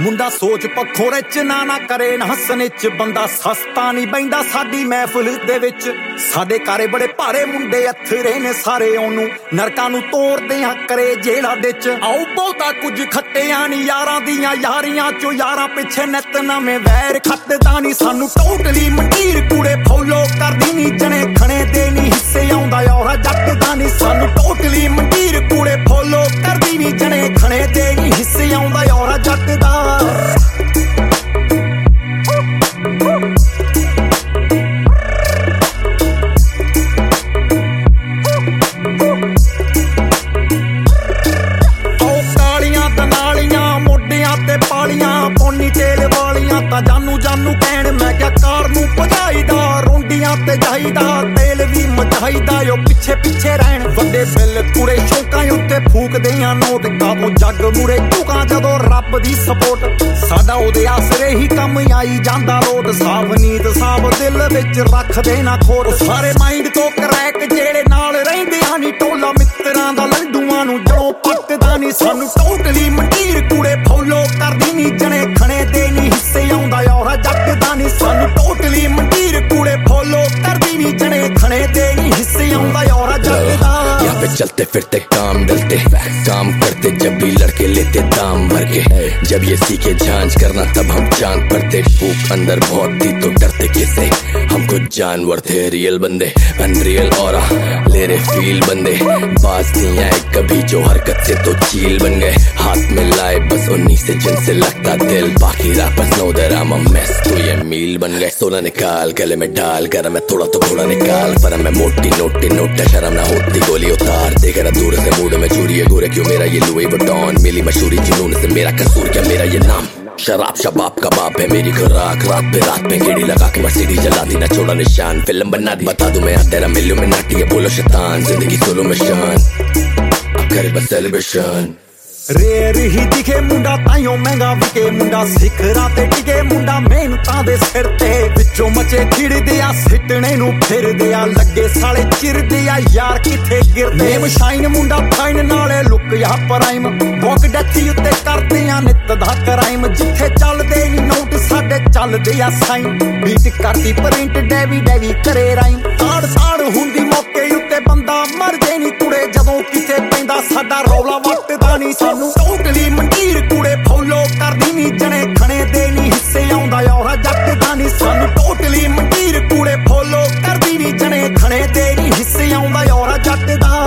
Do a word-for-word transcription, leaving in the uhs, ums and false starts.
ਮੁੰਡਾ ਸੋਚ ਪੱਖੋਂ ਰਿਚ ਨਾ ਨਾ ਕਰੇ ਨਾ ਸਨਿਚ ਬੰਦਾ ਸਸਤਾ ਨਹੀਂ ਬੈਂਦਾ ਸਾਡੀ ਮਹਿਫਿਲ ਦੇ ਵਿੱਚ ਸਾਡੇ ਕਾਰੇ ਬੜੇ ਭਾਰੇ ਮੁੰਡੇ ਅਥਰੇ ਨੇ ਸਾਰੇ ਉਹਨੂੰ ਨਰਕਾਂ ਨੂੰ ਤੋੜਦੇ ਆ ਕਰੇ ਜਿਹੜਾ ਵਿੱਚ ਆਓ ਬਹੁਤਾ ਕੁਝ ਖੱਟਿਆਂ ਨਹੀਂ ਯਾਰਾਂ ਦੀਆਂ ਯਾਰੀਆਂ ਚੋਂ ਯਾਰਾਂ ਪਿੱਛੇ ਨਿੱਤ ਨਵੇਂ ਵੈਰ ਖੱਟਦਾ ਨਹੀਂ ਸਾਨੂੰ ਟੋਟਲੀ ਮੰਡੀਰ ਕੂੜੇ ਫੋਲੋ ਕਰਦੀ ਨਹੀਂ ਜਣੇ ਖਣੇ ਦੇ ਨਹੀਂ ਹਿੱਸੇ ਆਉਂਦਾ ਔਰਾ ਜੱਟ ਦਾ ਨਹੀਂ ਸਾਨੂੰ ਟੋਟਲੀ ਮੰਡੀਰ ਕੂੜੇ ਫੋਲੋ ਕਰਦੀ ਨਹੀਂ ਜਣੇ ਖਣੇ ਦੇ ਨਹੀਂ ਹਿੱਸੇ ਆਉਂਦਾ ਔਰਾ ਜੱਟ ਦਾ ਪੋਨੀ ਤੇਲ ਵਾਲੀਆਂ ਤਾਂ ਜਾਨੂ ਜਾਨੂ ਕਹਿਣ ਮੈਂ ਕਿਹਾ ਕਾਰ ਨੂੰ ਭਜਾਈਦਾ ਰੋਂਡੀਆਂ ਤੇ ਜਾਈਦਾ ਤੇਲ ਵੀ ਮਚਾਈਦਾ ਓ ਪਿੱਛੇ ਪਿੱਛੇ ਰਹਿਣ ਵੱਡੇ ਬਿੱਲ ਕੁੜੇ ਸ਼ੌਕਾਂ ਉੱਤੇ ਫੂਕਦੇ ਆ ਨੋਟ ਕਾਬੂ ਜੱਗ ਮੂਰੇ ਝੁਕਾਂ ਜਦੋਂ ਰੱਬ ਦੀ ਸਪੋਰਟ ਸਾਡਾ ਉਹਦੇ ਆਸਰੇ ਹੀ ਕੰਮ ਆਈ ਜਾਂਦਾ ਲੋਟ ਸਾਫ ਨੀਤ ਸਾਫ ਦਿਲ ਵਿੱਚ ਰੱਖਦੇ ਨਾ ਖੋਟ ਸਾਰੇ ਮਾਈਂਡ ਤੋਂ ਕਰੈਕ ਜਿਹੜੇ ਨਾਲ ਰਹਿੰਦੇ ਆ ਨੀ ਟੋਲਾ ਮਿੱਤਰਾਂ ਦਾ ਲੰਡੂਆਂ ਨੂੰ ਜਦੋਂ ਪੱਟਦਾ ਨੀ ਸਾਨੂੰ ਟੋਟਲੀ ਮੰਡੀਰ ਕੂੜੇ ਫੋਲੋ ਕਰਦੀ ਨੀ ਜਣੇ ਖਣੇ ਦੇ ਨੀ ਹਿੱਸੇ ਆਉਂਦਾ ਔਰਾ ਜੱਟ ਦਾ ਨੀ ਸਾਨੂੰ ਟੋਟਲੀ ਮੰਡੀਰ ਕੂੜੇ ਫੋਲੋ ਕਰਦੀ ਨੀ ਜਣੇ ਖਣੇ ਦੇ ਨੀ ਹਿੱਸੇ ਆਉਂਦਾ ਔਰਾ ਜੱਟ ਦਾ यहाँ पे चलते फिरते काम डलते काम करते जब भी लड़के लेते दाम भर के जब ये सीखे झांझ करना तब हम चांद पड़ते भूख अंदर बहुत थी तो डरते किससे हमको जानवर थे रियल बंदे अनरियल और ले रहे फील बंदे बाज नहीं आए कभी जो हरकत से तो चील बन गए हाथ में लाए बस उन्हीं से जिनसे लगता दिल बाकी रापस नो दर I'm a mess तो ये मील बन गए सोना निकाल गले में डाल कर मैं थोड़ा तो थोड़ा निकाल पर मैं मोटी नोटी नोट शर्म ना होती गोली उतार देख रहा दूर से मूड में चूरी है गोरे क्यों मेरा ये लुई वुइटन मिली मशहूरी जुनून से मेरा कसूर क्या मेरा ये नाम शराब शबाब का बाप है मेरी खुराक रात पे रात में गेड़ी लगा के मर्सिडीज जला दी ना छोड़ा निशान फिल्म बना दी बता दूं मैं तेरा मिलियो में नाटी है बोलो शैतान जिंदगी सोलो में शान अब करे बस सेलिब्रेशन ਰੇਰ ਹੀ ਦਿਖੇ ਮੁੰਡਾ ਤਾਈਓ ਮਹਿੰਗਾ ਵਿਕੇ ਮੁੰਡਾ ਸਿਖਰਾਂ ਤੇ ਟਿਕੇ ਮੁੰਡਾ ਮਿਹਨਤਾਂ ਦੇ ਸਿਰ ਤੇ ਵਿੱਚੋਂ ਮਚੇ ਖਿੜਦੇ ਆ ਸਿੱਟਣੇ ਨੂੰ ਫਿਰਦੇ ਆ ਲੱਗੇ ਸਾਲੇ ਚਿਰਦੇ ਆ ਯਾਰ ਕਿੱਥੇ ਗਿਰਦੇ ਨੇਮ ਸ਼ਾਈਨ ਮੁੰਡਾ ਫਾਈਨ ਨਾਲੇ ਲੁੱਕ ਆ ਪ੍ਰਾਈਮ ਬੌਕ ਡੈਥੀ ਉੱਤੇ ਕਰਦੇ ਆ ਨਿੱਤ ਦਾ ਕਰਾਈਮ ਜਿੱਥੇ ਚੱਲਦੇ ਨੀ ਨੋਟ ਸਾਡੇ ਚੱਲਦੇ ਆ ਸਾਈਨ ਬੀਟ ਕਰਦੀ ਪ੍ਰਿੰਟ ਡੈਵੀ ਡੈਵੀ ਕਰੇ ਰਾਈਮ ਤਾੜ ਤਾੜ ਹੁੰਦੀ ਮੌਕੇ ਉੱਤੇ ਬੰਦਾ ਮਰਦੇ ਨੀ ਕੁੜੇ ਜਦੋਂ ਕਿਤੇ ਪੈਂਦਾ ਸਾਡਾ ਰੌਲਾ ਵੱਟਦਾ ਨੀ ਸਾਨੂੰ ਟੋਟਲੀ ਮੰਡੀਰ ਕੂੜੇ ਫੋਲੋ ਕਰਦੀ ਨੀ ਜਣੇ ਖਣੇ ਦੇ ਨੀ ਹਿੱਸੇ ਆਉਂਦਾ ਔਰਾ ਜੱਟ ਦਾ ਨੀ ਸਾਨੂੰ ਟੋਟਲੀ ਮੰਡੀਰ ਕੂੜੇ ਫੋਲੋ ਕਰਦੀ ਨੀ ਜਣੇ ਖਣੇ ਦੇ ਨੀ ਹਿੱਸੇ ਆਉਂਦਾ ਔਰਾ ਜੱਟ ਦਾ